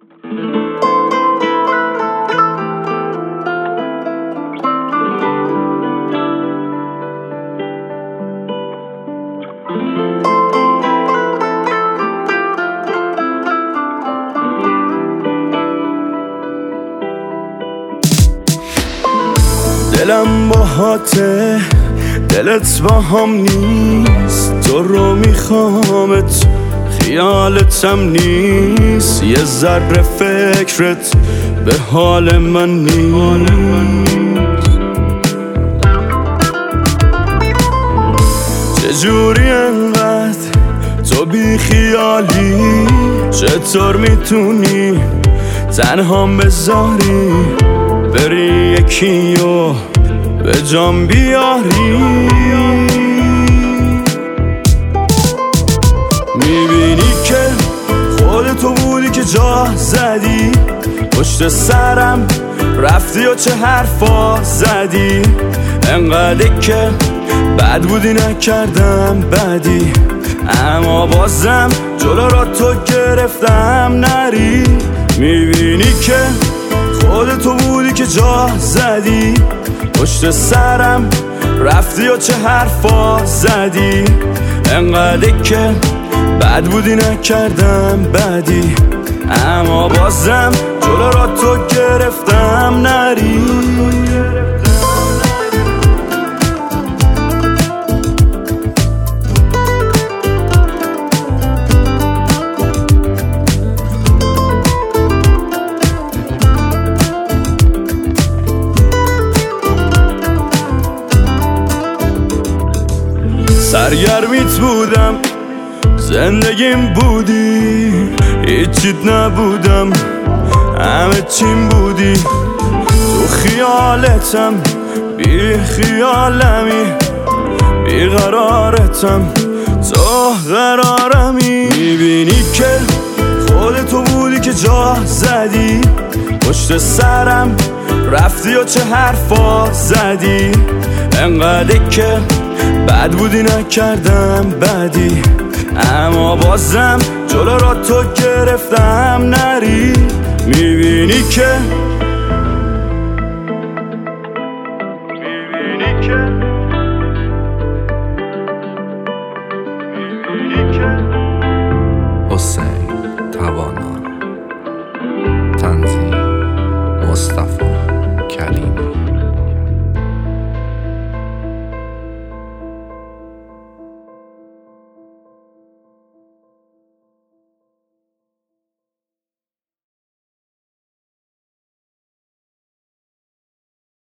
دلم باهاته دلت با هم نیست، تو رو میخوامت خیالتم نیست، یه ذره فکرت به حال من نیست. چجوری انقدر تو بی خیالی، چطور میتونی تنهام بذاری، بری یکیو به جام بیاری. میبینی که خودتو بودی که جا زدی، پشت سرم رفتی و چه حرفا زدی، انقدر که بد بودی نکردم بدی، اما بازم جلو را تو گرفتم نری. میبینی که خودتو بودی که جا زدی، پشت سرم رفتی و چه حرفا زدی، انقدر که بد بودی نکردم بدی، اما بازم جلو را تو گرفتم نری. سرگرمیت بودم، زندگیم بودی، هیچیت نبودم، همه چیم بودی، تو خیالتم بی خیالمی، بی قرارتم تو قرارمی. میبینی که خودتو بودی که جا زدی، پشت سرم رفتی و چه حرفا زدی، انقدر که بد بودی نکردم بدی، اما بازم جلو را تو گرفتم نری. میبینی که